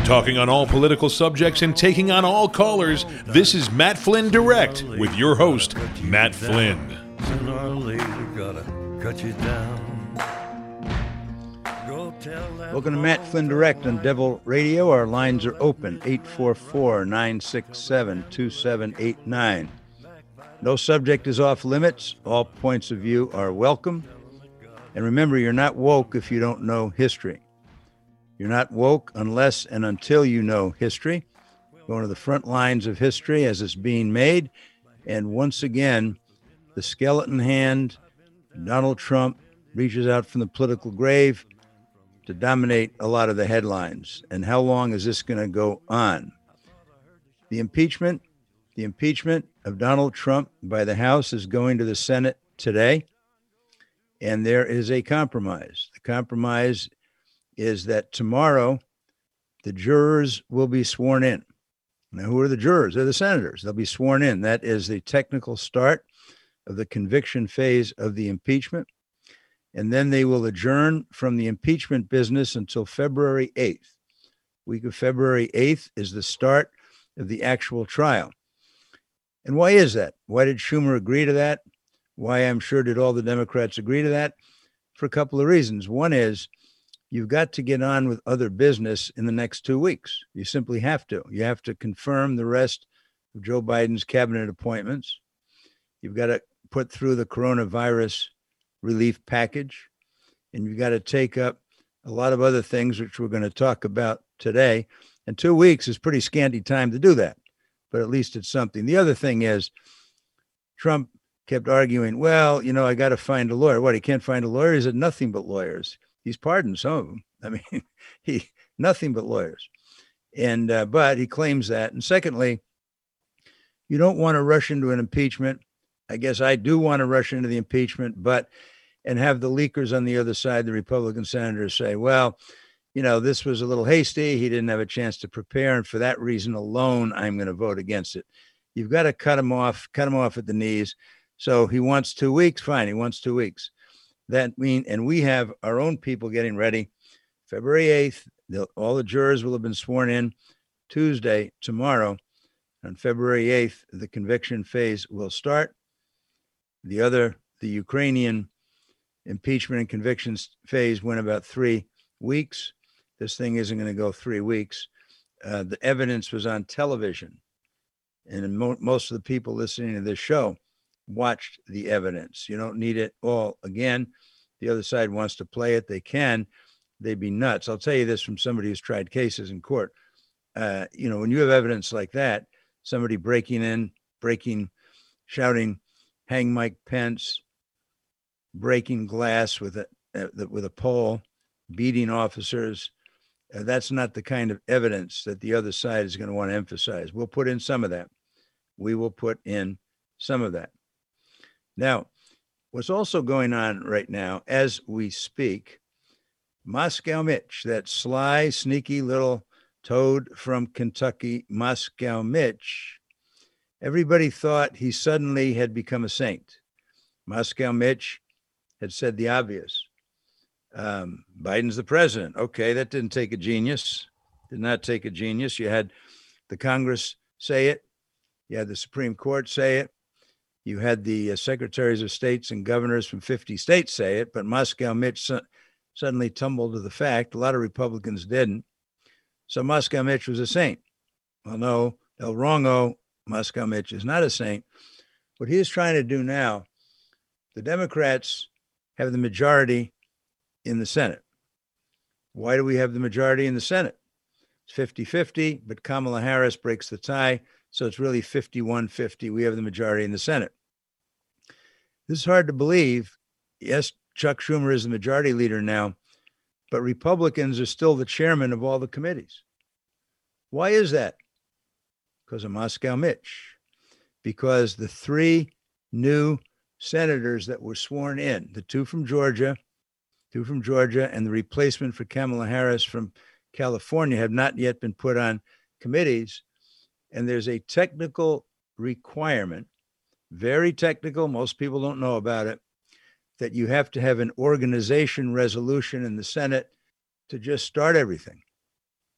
Talking on all political subjects and taking on all callers, this is Matt Flynn Direct with your host, Matt Flynn. Sooner or later, gotta cut you down. Welcome to Matt Flynn Direct on Devil Radio. Our lines are open, 844-967-2789. No subject is off limits. All points of view are welcome. And remember, you're not woke if you don't know history. You're not woke unless and until you know history. Going to the front lines of history as it's being made. And once again, the skeleton hand, Donald Trump, reaches out from the political grave to dominate a lot of the headlines. And how long is this going to go on? The impeachment of Donald Trump by the House is going to the Senate today. And there is a compromise. The compromise is that tomorrow the jurors will be sworn in. Now, who are the jurors? They're the senators. They'll be sworn in. That is the technical start of the conviction phase of the impeachment. And then they will adjourn from the impeachment business until February 8th. Week of February 8th is the start of the actual trial. And why is that? Why did Schumer agree to that? Why, I'm sure, did all the Democrats agree to that? For a couple of reasons. One is you've got to get on with other business in the next 2 weeks. You simply have to. You have to confirm the rest of Joe Biden's cabinet appointments. You've got to put through the coronavirus relief package, and you've got to take up a lot of other things, which we're going to talk about today. And 2 weeks is pretty scanty time to do that, but at least it's something. The other thing is Trump kept arguing, well, you know, I got to find a lawyer. What, he can't find a lawyer? He's had nothing but lawyers. He's pardoned some of them. I mean, nothing but lawyers. And, but he claims that. And secondly, you don't want to rush into an impeachment. I guess I do want to rush into the impeachment, and have the leakers on the other side, the Republican senators, say, well, you know, this was a little hasty. He didn't have a chance to prepare. And for that reason alone, I'm going to vote against it. You've got to cut him off at the knees. So he wants 2 weeks. Fine. He wants 2 weeks. And we have our own people getting ready. February 8th, all the jurors will have been sworn in Tuesday, tomorrow. On February 8th, the conviction phase will start. The Ukrainian impeachment and convictions phase went about 3 weeks. This thing isn't going to go 3 weeks. The evidence was on television, and most of the people listening to this show watched the evidence. You don't need it all again. The other side wants to play it. They can. They'd be nuts. I'll tell you this from somebody who's tried cases in court. You know, when you have evidence like that, somebody breaking in, shouting, hang Mike Pence, breaking glass with a pole, beating officers. That's not the kind of evidence that the other side is going to want to emphasize. We'll put in some of that. We will put in some of that. Now, what's also going on right now as we speak, Moscow Mitch, that sly, sneaky little toad from Kentucky, Moscow Mitch, everybody thought he suddenly had become a saint. Moscow Mitch had said the obvious. Biden's the president. Okay, that didn't take a genius. Did not take a genius. You had the Congress say it. You had the Supreme Court say it. You had the secretaries of states and governors from 50 states say it. But Moscow Mitch suddenly tumbled to the fact. A lot of Republicans didn't. So Moscow Mitch was a saint. Well, no, El Wrongo. Moscow Mitch is not a saint. What he is trying to do now, the Democrats have the majority in the Senate. Why do we have the majority in the Senate? It's 50-50, but Kamala Harris breaks the tie, so it's really 51-50. We have the majority in the Senate. This is hard to believe. Yes, Chuck Schumer is the majority leader now, but Republicans are still the chairman of all the committees. Why is that? Because of Moscow Mitch. Because the 3 new senators that were sworn in, the 2 from Georgia, and the replacement for Kamala Harris from California have not yet been put on committees. And there's a technical requirement, very technical, most people don't know about it, that you have to have an organization resolution in the Senate to just start everything.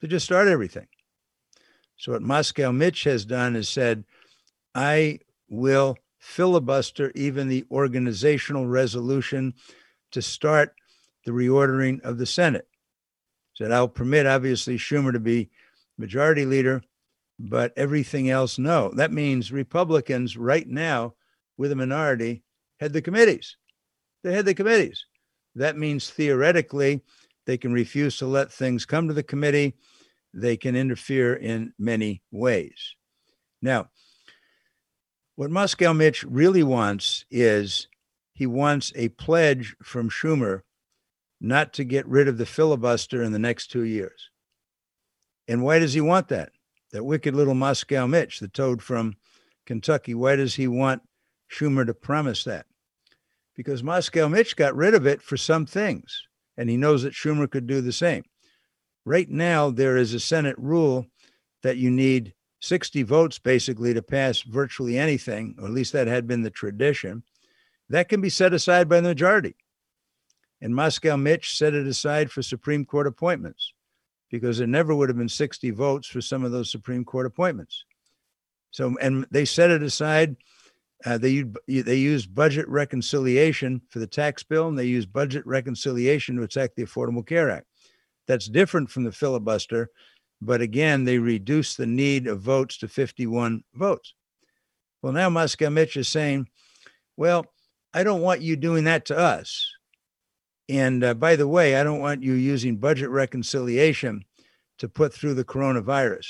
to just start everything. So what Moscow Mitch has done is said, I will filibuster even the organizational resolution to start the reordering of the Senate. Said, I'll permit, obviously, Schumer to be majority leader, but everything else, no. That means Republicans right now, with a minority, head the committees. They head the committees. That means theoretically, they can refuse to let things come to the committee. They can interfere in many ways. Now, what Moscow Mitch really wants is he wants a pledge from Schumer not to get rid of the filibuster in the next 2 years. And why does he want that? That wicked little Moscow Mitch, the toad from Kentucky, why does he want Schumer to promise that? Because Moscow Mitch got rid of it for some things, and he knows that Schumer could do the same. Right now, there is a Senate rule that you need 60 votes basically to pass virtually anything, or at least that had been the tradition. That can be set aside by the majority. And Moscow Mitch set it aside for Supreme Court appointments because there never would have been 60 votes for some of those Supreme Court appointments. So, and they set it aside. They used budget reconciliation for the tax bill, and they used budget reconciliation to attack the Affordable Care Act. That's different from the filibuster, but again, they reduced the need of votes to 51 votes. Well, now Moscow Mitch is saying, well, I don't want you doing that to us. And by the way, I don't want you using budget reconciliation to put through the coronavirus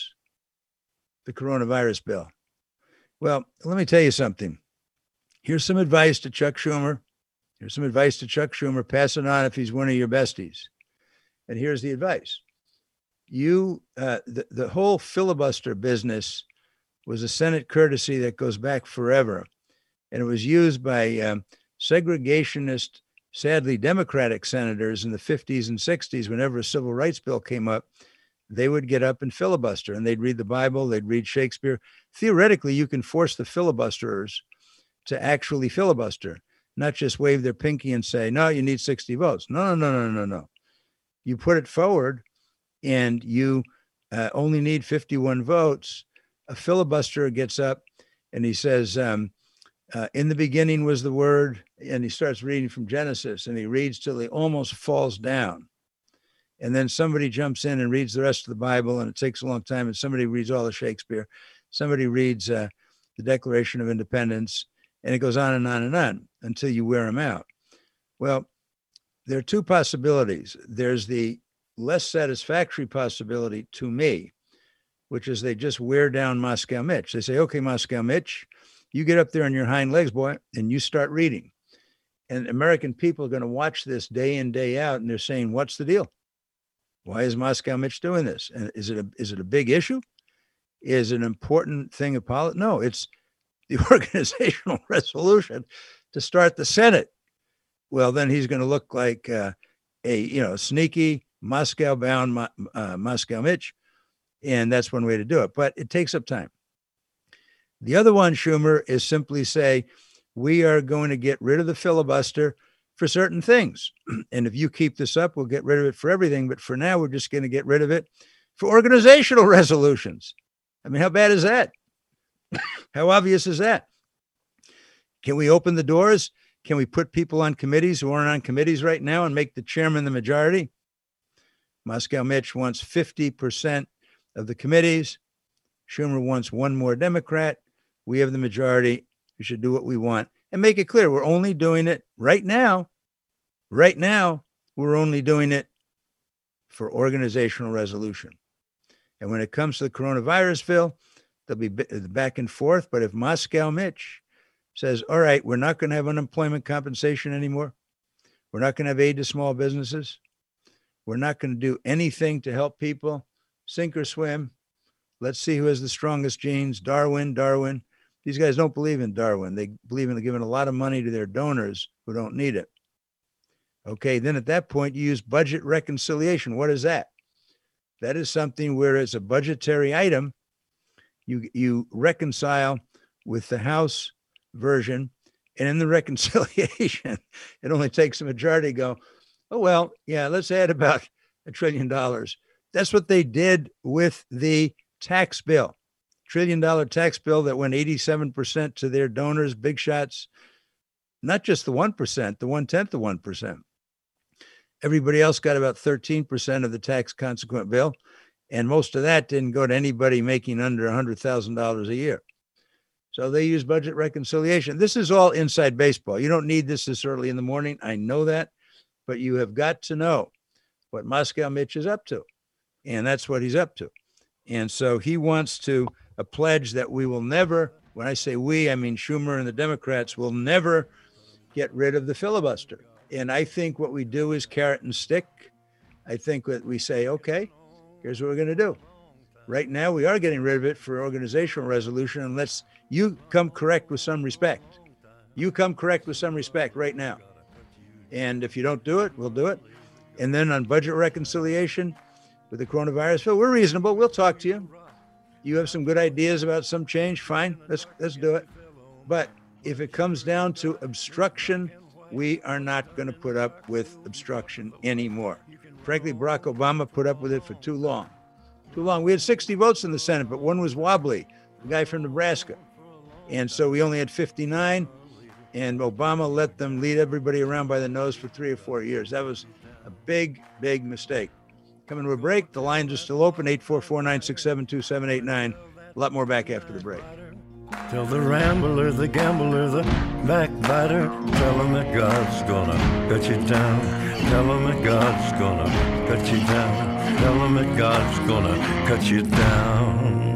bill. Well, let me tell you something. Here's some advice to Chuck Schumer. Pass it on if he's one of your besties. And here's the advice. The whole filibuster business was a Senate courtesy that goes back forever. And it was used by segregationist, sadly, Democratic senators in the 50s and 60s. Whenever a civil rights bill came up, they would get up and filibuster, and they'd read the Bible, they'd read Shakespeare. Theoretically, you can force the filibusterers to actually filibuster, not just wave their pinky and say, no, you need 60 votes. No. You put it forward and you only need 51 votes. A filibusterer gets up and he says, in the beginning was the word, and he starts reading from Genesis, and he reads till he almost falls down. And then somebody jumps in and reads the rest of the Bible, and it takes a long time, and somebody reads all of Shakespeare. Somebody reads the Declaration of Independence, and it goes on and on and on until you wear them out. Well, there are two possibilities. There's the less satisfactory possibility to me, which is they just wear down Moscow Mitch. They say, okay, Moscow Mitch, you get up there on your hind legs, boy, and you start reading. And American people are going to watch this day in, day out, and they're saying, what's the deal? Why is Moscow Mitch doing this? And is it a big issue? Is it an important thing of politics? No, it's the organizational resolution to start the Senate. Well, then he's going to look like a sneaky Moscow-bound Moscow Mitch, and that's one way to do it. But it takes up time. The other one, Schumer, is simply say, we are going to get rid of the filibuster for certain things. And if you keep this up, we'll get rid of it for everything. But for now, we're just going to get rid of it for organizational resolutions. I mean, how bad is that? How obvious is that? Can we open the doors? Can we put people on committees who aren't on committees right now and make the chairman the majority? Moscow Mitch wants 50% of the committees. Schumer wants one more Democrat. We have the majority. We should do what we want and make it clear. We're only doing it right now. Right now, we're only doing it for organizational resolution. And when it comes to the coronavirus bill, there'll be back and forth. But if Moscow Mitch says, all right, we're not going to have unemployment compensation anymore. We're not going to have aid to small businesses. We're not going to do anything to help people sink or swim. Let's see who has the strongest genes. Darwin. These guys don't believe in Darwin. They believe in giving a lot of money to their donors who don't need it. Okay, then at that point, you use budget reconciliation. What is that? That is something where it's a budgetary item. You reconcile with the House version, and in the reconciliation, it only takes a majority to go, oh, well, yeah, let's add about $1 trillion That's what they did with the tax bill, $1 trillion tax bill that went 87% to their donors, big shots, not just the 1%, the 1/10 of 1%. Everybody else got about 13% of the tax consequent bill. And most of that didn't go to anybody making under $100,000 a year. So they use budget reconciliation. This is all inside baseball. You don't need this early in the morning. I know that, but you have got to know what Moscow Mitch is up to. And that's what he's up to. And so he wants to a pledge that we will never, when I say we, I mean Schumer and the Democrats will never get rid of the filibuster. And I think what we do is carrot and stick. I think that we say, okay, here's what we're going to do. Right now, we are getting rid of it for organizational resolution, unless you come correct with some respect. You come correct with some respect right now. And if you don't do it, we'll do it. And then on budget reconciliation with the coronavirus bill, we're reasonable. We'll talk to you. You have some good ideas about some change, fine, let's do it. But if it comes down to obstruction, we are not going to put up with obstruction anymore. Frankly, Barack Obama put up with it for too long. Too long. We had 60 votes in the Senate, but one was wobbly, the guy from Nebraska. And so we only had 59, and Obama let them lead everybody around by the nose for 3 or 4 years. That was a big, big mistake. Coming to a break. The lines are still open, 844-967-2789. A lot more back after the break. Tell the rambler, the gambler, the backbiter, tell him that God's gonna cut you down. Tell him that God's gonna cut you down. Tell him that God's gonna cut you down.